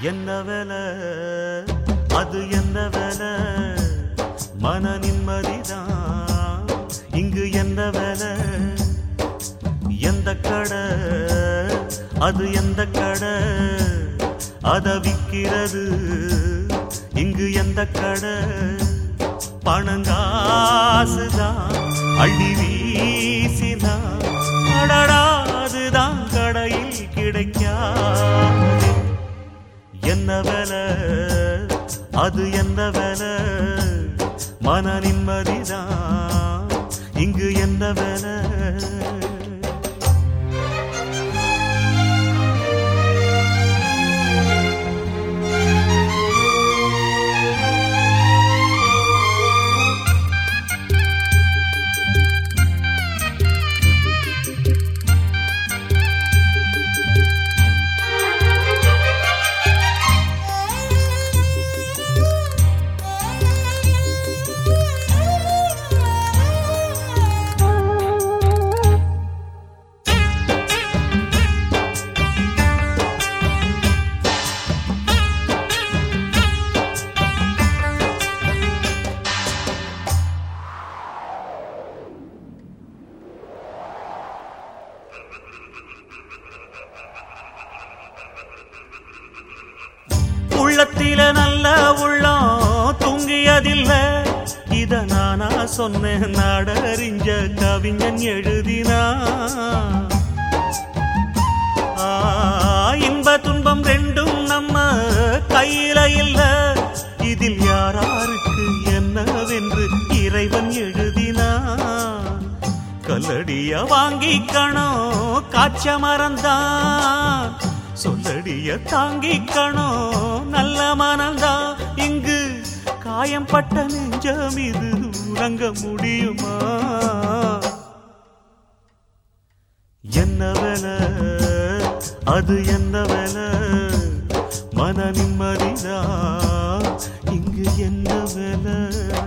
என்ன வேலை அது என்ன வேலை மன நிம்மதிதான் இங்கு என்ன வேலை எந்த கடை அது எந்த கடை அத விக்கிறது இங்கு எந்த கடை பணங்காசுதான் அள்ளி வீசிதான் அடடாதுதான் கடையில் கிடைக்காது என்ன வேலை அது என்ன வேலை மன நிம்மதிதான் இங்கு என்ன வேலை உள்ளத்தில நல்ல உள்ளம் தூங்கியதில்லை இத நானா சொன்னேன் நாடறிஞ்ச கவிஞன் எழுதினா இன்ப துன்பம் ரெண்டும் நம்ம கையில இல்ல இதில் யாராருக்கு என்னவென்று இறைவன் எழுதினா கல்லடிய வாங்கிக்கணும் காய்ச்ச மறந்தான் சொல்லடிய தாங்கிக்கணும் நல்ல மனம்தான் இங்கு காயம் பட்ட நெஞ்சம் இது உறங்க முடியுமா என்ன வேலை அது என்ன வேலை மன நிம்மதிதான் இங்கு என்ன வேலை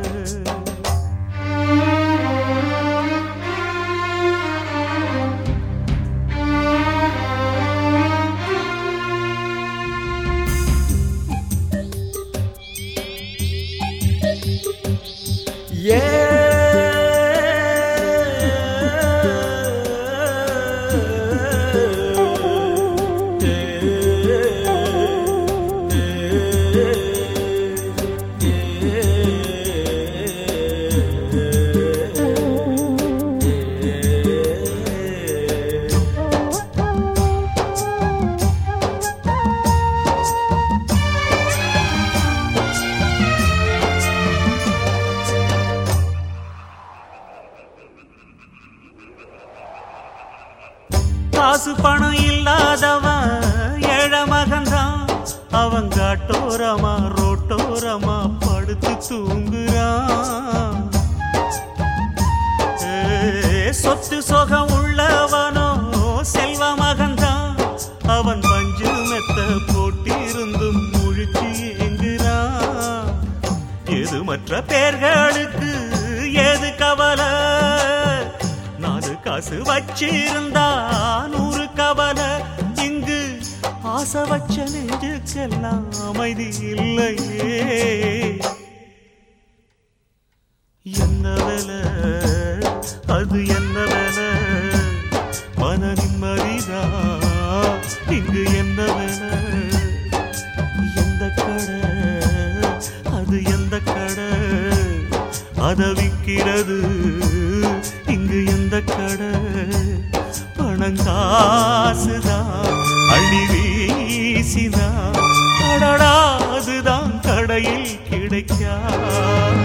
காசு பணம் இல்லாதவன் ஏழை மகன்தான் அவன் காட்டோரமா ரோட்டோரமா படுத்து தூங்குறான் சொத்து சொகம் உள்ளவனோ செல்வ மகன்தான் அவன் பஞ்சு மெத்த போட்டிருந்தும் முழிச்சு ஏங்குறான் எது மற்ற பேர்களுக்கு ஏது கவலை நாலு காசு வச்சிருந்தா 100 கவலை இங்கு ஆசை வச்ச நெஞ்சுக்கெல்லாம் அமைதி இல்லையே என்ன வேலை அது என்ன வேலை மன நிம்மதிதான் இங்கு என்ன வேலை எந்த கடை அது எந்த கடை அத விக்கிறது இங்கு எந்த கடை பணங்காசுதான் அள்ளி வீசிதான் அடடாதுதான் கடையில் கிடைக்காது